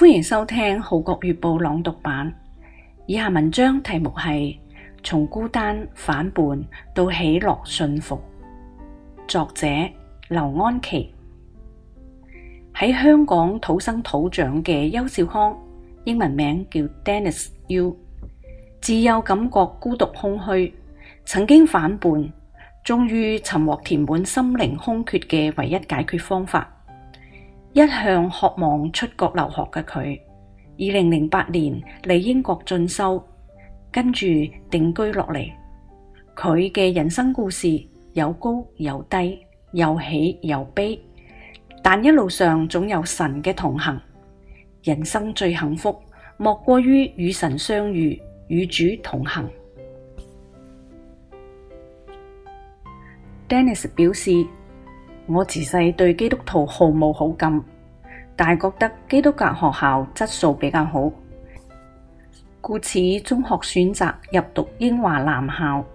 歡迎收聽《號角月報》朗讀版。以下文章題目係從孤單反叛到喜樂信服，作者劉安琪。喺香港土生土長嘅邱少康，英文名叫 Dennis Yu， 自幼感覺孤獨空虛，曾經反叛，終於尋獲填滿心靈空缺嘅唯一解決方法。一向渴望出國留學嘅佢，2008年嚟英國進修，跟住定居落嚟。佢嘅人生故事有高有低，有喜有悲，但一路上總有神嘅同行。人生最幸福，莫過於與神相遇，與主同行。Dennis 表示，我自細對基督徒毫無好感，但係覺得基督教學校質素比較好，故此中學選擇入讀英華男校。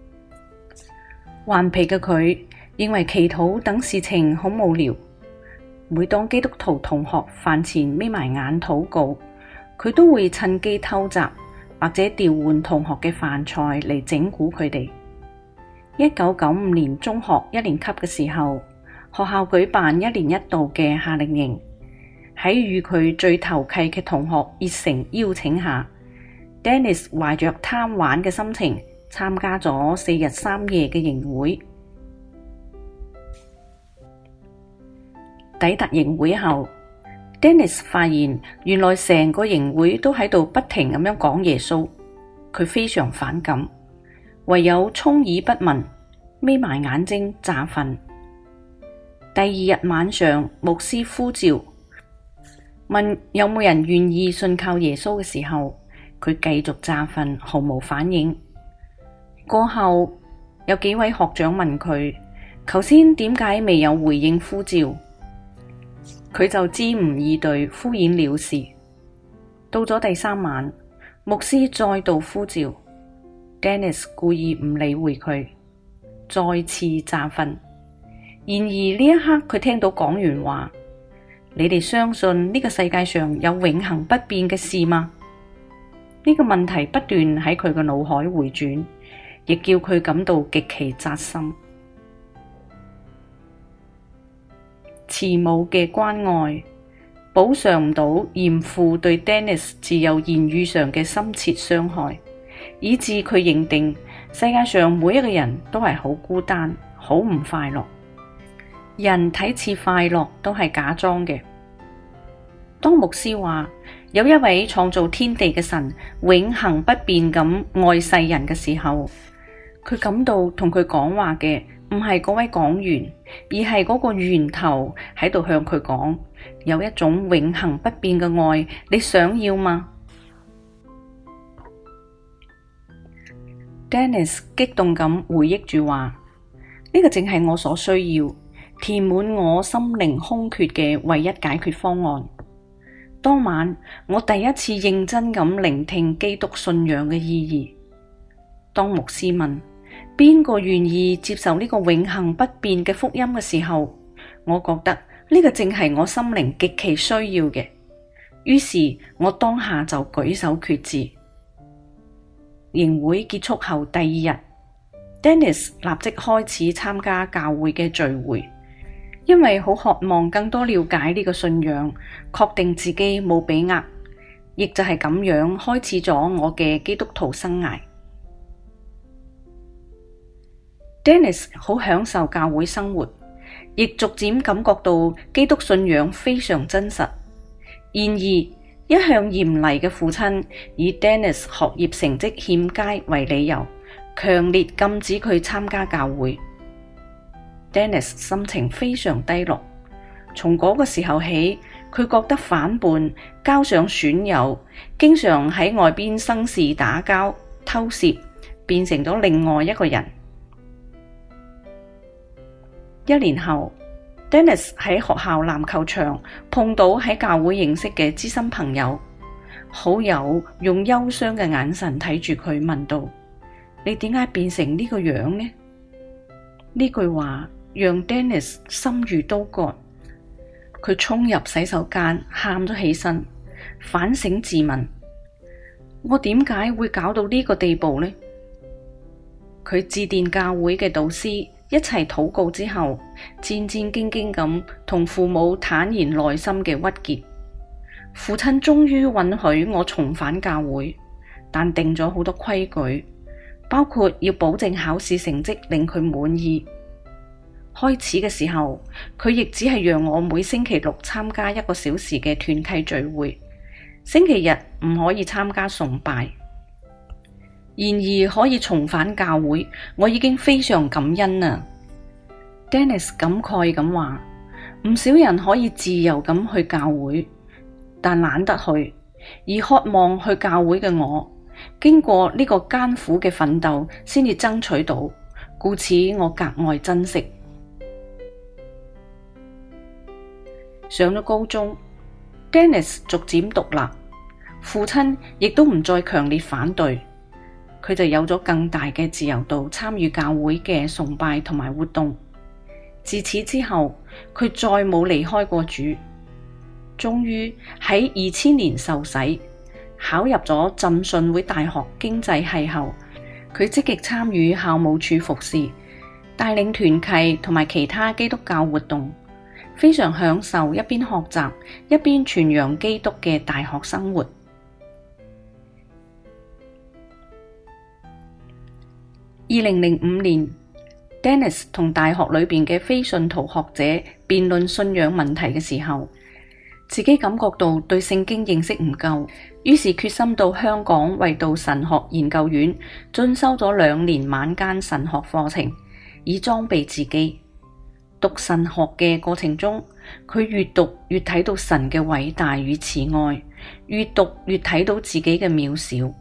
頑皮嘅佢認為祈禱等事情好無聊，每當基督徒同學飯前眯埋眼禱告，佢都會趁機偷襲或者調換同學嘅飯菜嚟整蠱佢哋。1995年中學一年級嘅時候，學校舉辦1年1度嘅夏令營，喺與佢最投契嘅同學熱誠邀請下， Dennis 懷着貪玩嘅心情參加咗4日3夜嘅營會。抵達營會後， Dennis 發現原來成個營會都喺度不停咁樣講耶穌，佢非常反感，唯有充耳不聞，眯埋眼睛詐瞓。第2日晚上，牧師呼召問有冇人願意信靠耶穌嘅時候，佢繼續詐瞓，毫無反應。過後有幾位學長問佢頭先點解未有回應呼召，佢就支吾以對，敷衍了事。到咗第3晚，牧師再度呼召， Dennis 故意唔理會佢，再次詐瞓。然而呢一刻佢聽到講員話，你哋相信呢個世界上有永恆不變嘅事嗎？呢個問題不斷喺佢嘅腦海回轉，亦叫佢感到極其扎心。慈母嘅關愛補償唔到嚴父對 Dennis 自有言語上嘅深切傷害，以致佢認定世界上每一個人都係好孤單，好唔快樂。人睇似快樂都係假裝嘅。當牧師話有一位創造天地嘅神永恆不變咁愛世人嘅時候，佢感到同佢講話嘅唔係嗰位講員，而係嗰個源頭喺度向佢講，有一種永恆不變嘅愛，你想要嗎？ Dennis 激動咁回憶住話，呢個正係我所需要，填滿我心靈空缺嘅唯一解決方案。當晚我第一次認真咁聆聽基督信仰嘅意義。當牧師問邊個願意接受呢個永恆不變嘅福音嘅時候，我覺得呢個正係我心靈極其需要嘅。於是我當下就舉手決志。營會結束後第2日， Dennis 立即開始參加教會嘅聚會，因為好渴望更多了解呢個信仰，確定自己冇被呃，亦就係咁樣開始咗我嘅基督徒生涯。Dennis 好享受教會生活，亦逐漸感覺到基督信仰非常真實。然而，一向嚴厲嘅父親以 Dennis 學業成績欠佳為理由，強烈禁止佢參加教會。Dennis 心情非常低落，從嗰個時候起，佢覺得反叛，交上損友，經常喺外邊生事打交、偷竊，變成咗另外一個人。1年後， Dennis 喺學校籃球場碰到喺教會認識嘅知心朋友，好友用憂傷嘅眼神睇住佢，問道：你點解變成呢個樣呢？呢句話讓 Dennis 心如刀割，佢衝入洗手間，喊咗起身， 反省自問：我點解會搞到呢個地步呢？佢致電教會嘅導師，一齊禱告之後，戰戰兢兢咁同父母坦言內心嘅鬱結。父親終於允許我重返教會，但定咗好多規矩，包括要保證考試成績令佢滿意。開始嘅時候，佢亦只係讓我每星期六參加1個小時嘅團契聚會，星期日唔可以參加崇拜。然而可以重返教會，我已經非常感恩啦。Dennis 感慨咁話：唔少人可以自由咁去教會，但懶得去，而渴望去教會嘅我，經過呢個艱苦嘅奮鬥，先至爭取到，故此我格外珍惜。上咗高中， Dennis 逐漸獨立，父親亦都唔再強烈反對，佢就有咗更大嘅自由度參與教會嘅崇拜同埋活動。自此之後，佢再冇離開過主。終於喺2000年受洗，考入咗浸信會大學經濟系後，佢積極參與校務處服侍，帶領團契同埋其他基督教活動，非常享受一邊學習一邊傳揚基督嘅大學生活。2005年，Dennis 同大學裏邊嘅非信徒學者辯論信仰問題嘅時候，自己感覺到對聖經認識唔夠，於是決心到香港衛道神學研究院進修咗2年晚間神學課程，以裝備自己。讀神學嘅過程中，佢越讀越睇到神嘅偉大與慈愛，越讀越睇到自己嘅渺小。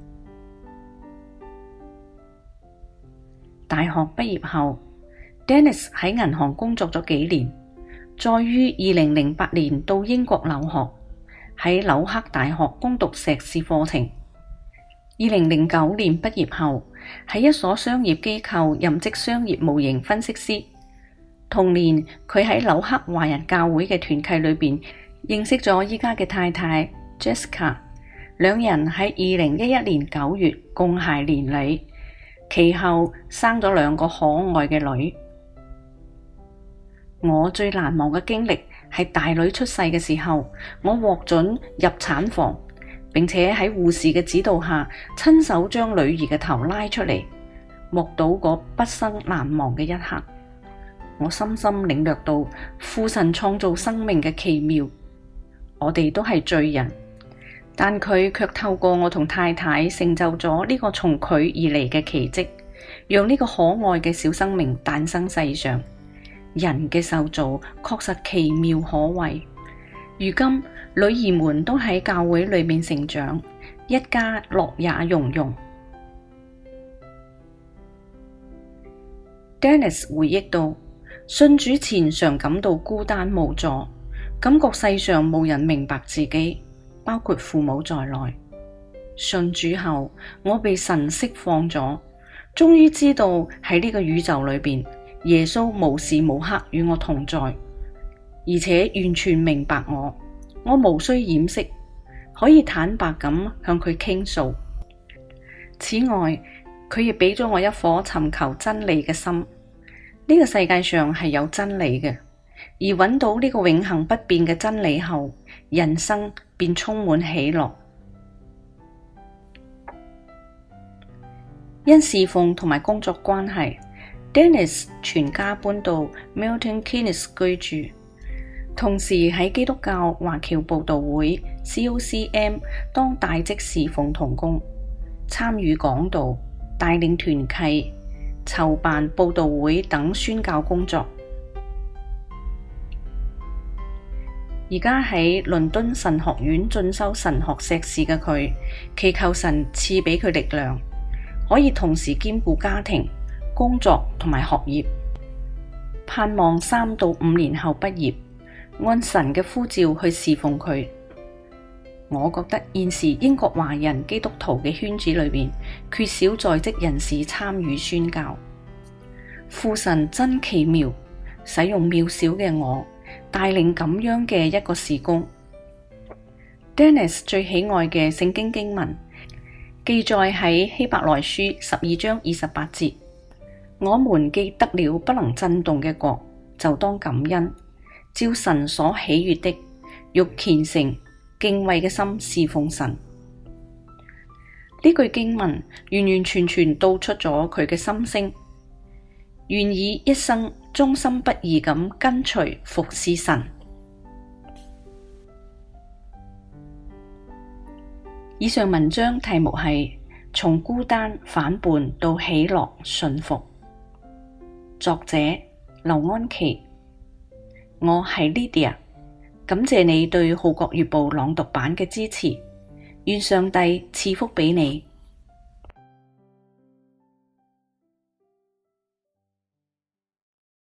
大學畢業後， Dennis 喺銀行工作咗幾年，再於2008年到英國留學，喺紐克大學攻讀碩士課程。2009年畢業後，喺一所商業機構任職商業模型分析師。同年，佢喺紐克華人教會嘅團契裏邊認識咗依家嘅太太 Jessica， 兩人喺2011年9月共諧連理，其後生咗2個可愛嘅女。我最難忘嘅經歷係大女出世嘅時候，我獲准入產房，並且喺護士嘅指導下，親手將女兒嘅頭拉出嚟，目睹嗰畢生難忘嘅一刻。我深深領略到父神創造生命嘅奇妙。我哋都係罪人，但佢卻透過我同太太成就咗呢個從佢而嚟嘅奇蹟，讓呢個可愛嘅小生命誕生世上。人嘅受造確實奇妙可畏。如今女兒們都喺教會裏面成長，一家樂也融融。Dennis 回憶到，信主前常感到孤單無助，感覺世上冇人明白自己，包括父母在內。信主後，我被神釋放咗，終於知道喺呢個宇宙裏邊，耶穌無時無刻與我同在，而且完全明白我，我無需掩飾，可以坦白咁向佢傾訴。此外，佢亦俾咗我一顆尋求真理嘅心。呢個世界上係有真理嘅，而揾到呢個永恆不變嘅真理後，人生便充滿喜樂。因侍奉同埋工作關係， Dennis 全家搬到 Milton Keynes 居住，同時喺基督教華僑佈道會 COCM 當大職侍奉同工，參與講道、帶領團契、籌辦佈道會等宣教工作。而家喺倫敦神學院進修神學碩士嘅佢，祈求神賜俾佢力量，可以同時兼顧家庭、工作同埋學業，盼望3到5年後畢業，按神嘅呼召去侍奉佢。我覺得現時英國華人基督徒嘅圈子裏邊缺少在職人士參與宣教。父神真奇妙，使用渺小嘅我帶領咁樣嘅一個事工。 Dennis 最喜愛嘅聖經經文記載喺希伯來書12章28節，我們既得了不能震動嘅國，就當感恩，照神所喜悅的，用虔誠敬畏嘅心侍奉神。呢句經文完完全全道出咗佢嘅心聲，願意一生忠心不二咁跟隨服侍神。以上文章題目係從孤單反叛到喜樂順服，作者劉安琪。我係 Lydia， 感謝你對《號角月報》朗讀版嘅支持，願上帝賜福俾你。